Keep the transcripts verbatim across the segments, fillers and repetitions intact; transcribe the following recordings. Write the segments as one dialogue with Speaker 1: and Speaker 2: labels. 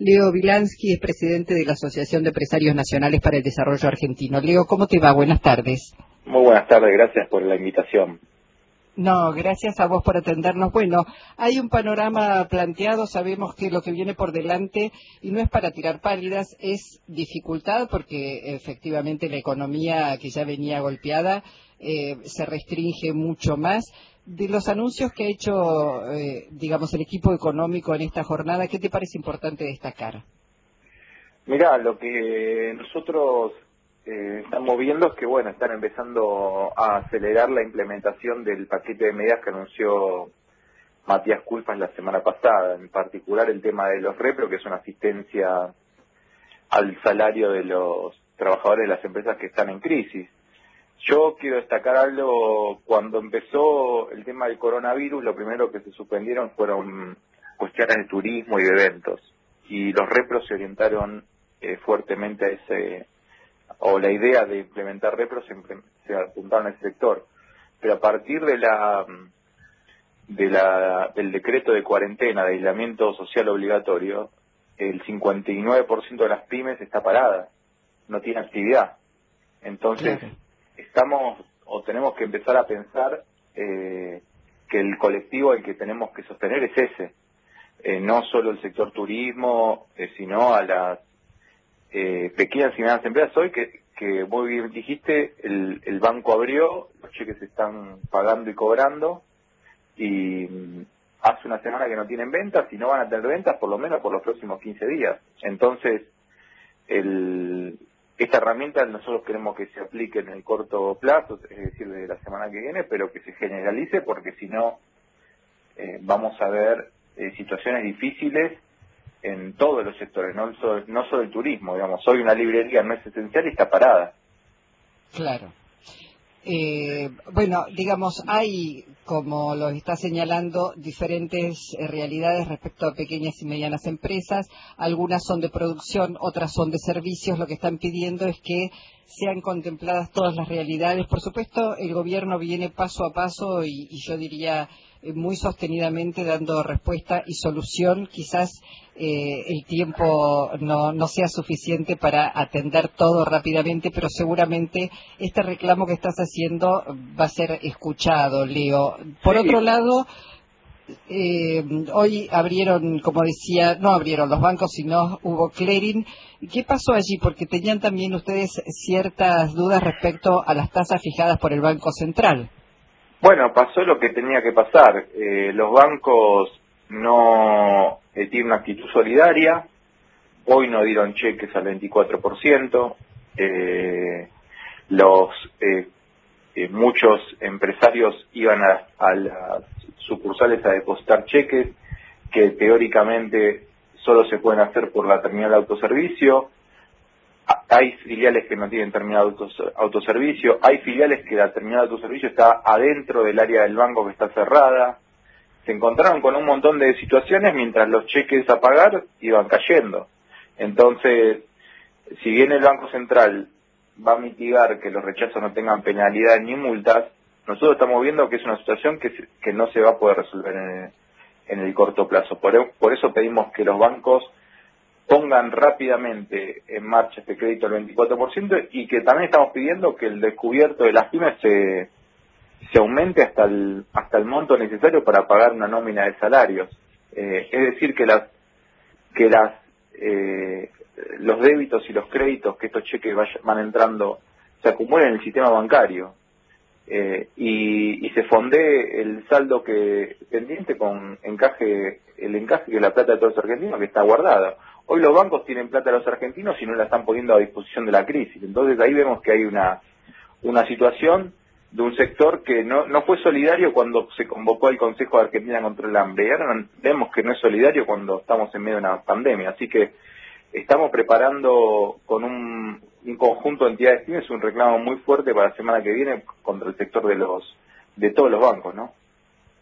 Speaker 1: Leo Vilansky es presidente de la Asociación de Empresarios Nacionales para el Desarrollo Argentino. Leo, ¿cómo te va? Buenas tardes.
Speaker 2: Muy buenas tardes, gracias por la invitación.
Speaker 1: No, gracias a vos por atendernos. Bueno, hay un panorama planteado, sabemos que lo que viene por delante, y no es para tirar pálidas, es dificultad, porque efectivamente la economía que ya venía golpeada eh, se restringe mucho más. De los anuncios que ha hecho, eh, digamos, el equipo económico en esta jornada, ¿qué te parece importante destacar?
Speaker 2: Mirá, lo que nosotros eh, estamos viendo es que, bueno, están empezando a acelerar la implementación del paquete de medidas que anunció Matías Culfas la semana pasada, en particular el tema de los repro, que es una asistencia al salario de los trabajadores de las empresas que están en crisis. Yo quiero destacar algo: cuando empezó el tema del coronavirus, lo primero que se suspendieron fueron cuestiones de turismo y de eventos, y los repros se orientaron eh, fuertemente a ese, o la idea de implementar repros se, se apuntaron a ese sector. Pero a partir de la, de la del decreto de cuarentena, de aislamiento social obligatorio, el cincuenta y nueve por ciento de las pymes está parada, no tiene actividad. Entonces, claro, estamos o tenemos que empezar a pensar eh, que el colectivo al que tenemos que sostener es ese, eh, no solo el sector turismo, eh, sino a las eh, pequeñas y medianas empresas. Hoy que, que muy bien dijiste, el, el banco abrió, los cheques se están pagando y cobrando, y mm, hace una semana que no tienen ventas, y no van a tener ventas por lo menos por los próximos quince días. Entonces, el esta herramienta nosotros queremos que se aplique en el corto plazo, es decir, de la semana que viene, pero que se generalice, porque si no eh, vamos a ver eh, situaciones difíciles en todos los sectores, no solo, no solo el turismo. Digamos, hoy una librería no es esencial y está parada.
Speaker 1: Claro. Eh, bueno, digamos, hay, como lo está señalando, diferentes eh, realidades respecto a pequeñas y medianas empresas. Algunas son de producción, otras son de servicios. Lo que están pidiendo es que sean contempladas todas las realidades. Por supuesto, el gobierno viene paso a paso y, y yo diría eh, muy sostenidamente dando respuesta y solución. Quizás eh, el tiempo no, no sea suficiente para atender todo rápidamente, pero seguramente este reclamo que estás haciendo va a ser escuchado, Leo. Por
Speaker 2: Sí.
Speaker 1: otro lado, eh, hoy abrieron, como decía, no abrieron los bancos, sino hubo clearing. ¿Qué pasó allí? Porque tenían también ustedes ciertas dudas respecto a las tasas fijadas por el Banco Central.
Speaker 2: Bueno, pasó lo que tenía que pasar. Eh, los bancos no eh, tienen una actitud solidaria. Hoy no dieron cheques al veinticuatro por ciento. Eh, los eh, eh, muchos empresarios iban a, a las sucursales a depositar cheques que teóricamente solo se pueden hacer por la terminal de autoservicio. Hay filiales que no tienen terminal de autos, autoservicio, hay filiales que la terminal de autoservicio está adentro del área del banco que está cerrada. Se encontraron con un montón de situaciones mientras los cheques a pagar iban cayendo. Entonces, si bien el Banco Central va a mitigar que los rechazos no tengan penalidad ni multas, nosotros estamos viendo que es una situación que, que no se va a poder resolver en el, en el corto plazo. Por, por eso pedimos que los bancos pongan rápidamente en marcha este crédito al veinticuatro por ciento, y que también estamos pidiendo que el descubierto de las pymes se, se aumente hasta el, hasta el monto necesario para pagar una nómina de salarios. Eh, es decir, que las que las eh, los débitos y los créditos que estos cheques vaya, van entrando se acumulen en el sistema bancario, eh, y, y se fondee el saldo que pendiente con encaje el encaje de la plata de todos los argentinos que está guardada. Hoy los bancos tienen plata de los argentinos y no la están poniendo a disposición de la crisis. Entonces ahí vemos que hay una una situación de un sector que no no fue solidario cuando se convocó al Consejo de Argentina contra el Hambre, y ahora vemos que no es solidario cuando estamos en medio de una pandemia. Así que estamos preparando con un, un conjunto de entidades pymes un reclamo muy fuerte para la semana que viene contra el sector de los de todos los bancos, ¿no?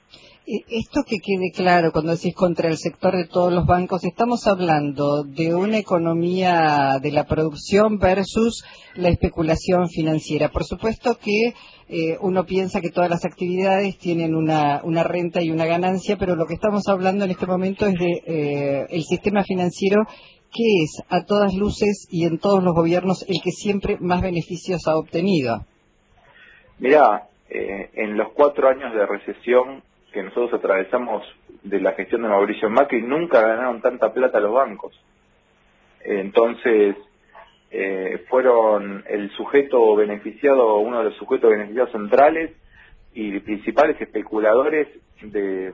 Speaker 1: Esto que quede claro, cuando decís contra el sector de todos los bancos, estamos hablando de una economía de la producción versus la especulación financiera. Por supuesto que eh, uno piensa que todas las actividades tienen una, una renta y una ganancia, pero lo que estamos hablando en este momento es de eh, el sistema financiero, que es a todas luces y en todos los gobiernos el que siempre más beneficios ha obtenido.
Speaker 2: Mirá, eh, en los cuatro años de recesión que nosotros atravesamos de la gestión de Mauricio Macri, nunca ganaron tanta plata los bancos. Entonces, eh, fueron el sujeto beneficiado, uno de los sujetos beneficiados centrales y principales especuladores de,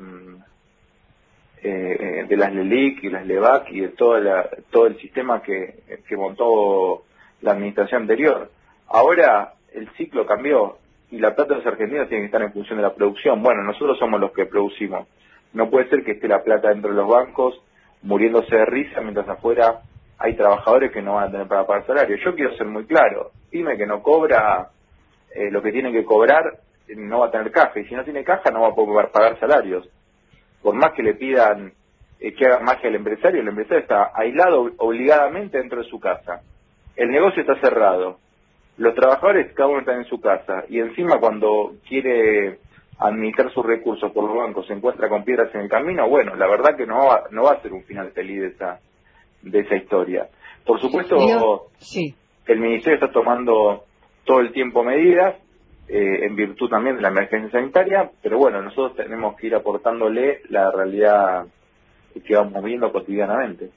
Speaker 2: eh, de las LELIC y las LEVAC y de toda la, todo el sistema que, que montó la administración anterior. Ahora el ciclo cambió y la plata de los argentinos tiene que estar en función de la producción. Bueno, nosotros somos los que producimos. No puede ser que esté la plata dentro de los bancos muriéndose de risa mientras afuera hay trabajadores que no van a tener para pagar salario. Yo quiero ser muy claro. Dime que no cobra eh, lo que tiene que cobrar, no va a tener caja. Y si no tiene caja, no va a poder pagar salarios. Por más que le pidan eh, que haga magia al empresario, el empresario está aislado obligadamente dentro de su casa. El negocio está cerrado. Los trabajadores cada uno está en su casa. Y encima cuando quiere administrar sus recursos por los bancos se encuentra con piedras en el camino. Bueno, la verdad que no va, no va a ser un final feliz de esa, de esa historia. Por supuesto,
Speaker 1: sí.
Speaker 2: El Ministerio está tomando todo el tiempo medidas, eh, en virtud también de la emergencia sanitaria, pero bueno, nosotros tenemos que ir aportándole la realidad que vamos viendo cotidianamente.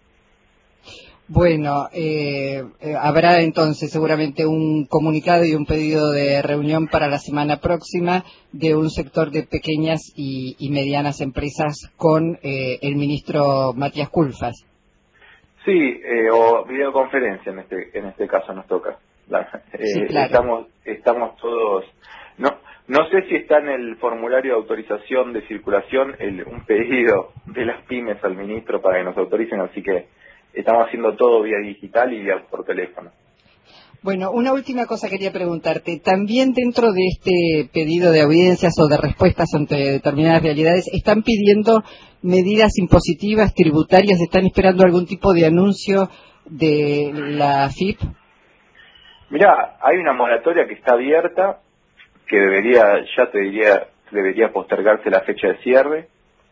Speaker 1: Bueno, eh, eh, habrá entonces seguramente un comunicado y un pedido de reunión para la semana próxima de un sector de pequeñas y, y medianas empresas con eh, el ministro Matías Culfas.
Speaker 2: Sí, eh, o videoconferencia en este en este caso nos toca. La, eh,
Speaker 1: sí, claro.
Speaker 2: Estamos estamos todos. No no sé si está en el formulario de autorización de circulación el, un pedido de las pymes al ministro para que nos autoricen, así que estamos haciendo todo vía digital y vía por teléfono.
Speaker 1: Bueno, una última cosa quería preguntarte. También dentro de este pedido de audiencias o de respuestas ante determinadas realidades, ¿están pidiendo medidas impositivas, tributarias? ¿Están esperando algún tipo de anuncio de la A F I P?
Speaker 2: Mirá, hay una moratoria que está abierta, que debería, ya te diría, debería postergarse la fecha de cierre.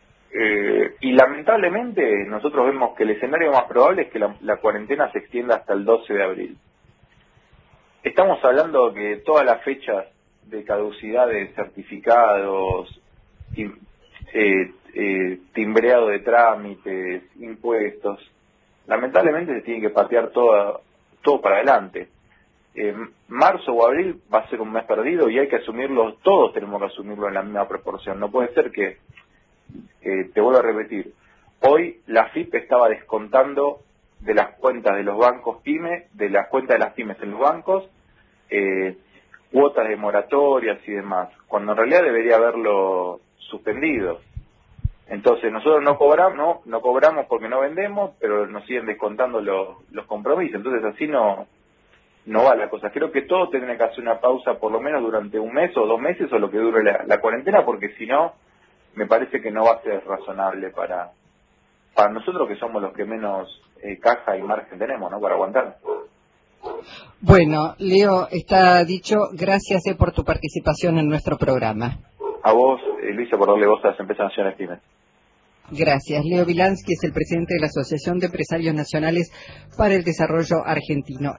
Speaker 2: Eh, y lamentablemente nosotros vemos que el escenario más probable es que la, la cuarentena se extienda hasta el doce de abril. Estamos hablando que todas las fechas de caducidad de certificados, tim, eh, eh, timbreado de trámites, impuestos, lamentablemente se tiene que patear todo, todo para adelante. Eh, marzo o abril va a ser un mes perdido y hay que asumirlo, todos tenemos que asumirlo en la misma proporción. No puede ser que, eh, te vuelvo a repetir, hoy la A F I P estaba descontando de las cuentas de los bancos PYME, de las cuentas de las pymes en los bancos, eh, cuotas de moratorias y demás, cuando en realidad debería haberlo suspendido. Entonces nosotros no cobramos, no, no cobramos porque no vendemos, pero nos siguen descontando los, los compromisos. Entonces así no, no va la cosa. Creo que todos tendrán que hacer una pausa por lo menos durante un mes o dos meses o lo que dure la, la cuarentena, porque si no, me parece que no va a ser razonable para, para nosotros que somos los que menos eh, caja y margen tenemos, ¿no? Para aguantar.
Speaker 1: Bueno, Leo, está dicho. Gracias eh, por tu participación en nuestro programa.
Speaker 2: A vos, eh, Luisa, por darle voz a las empresas nacionales pymes.
Speaker 1: Gracias. Leo Vilansky es el presidente de la Asociación de Empresarios Nacionales para el Desarrollo Argentino.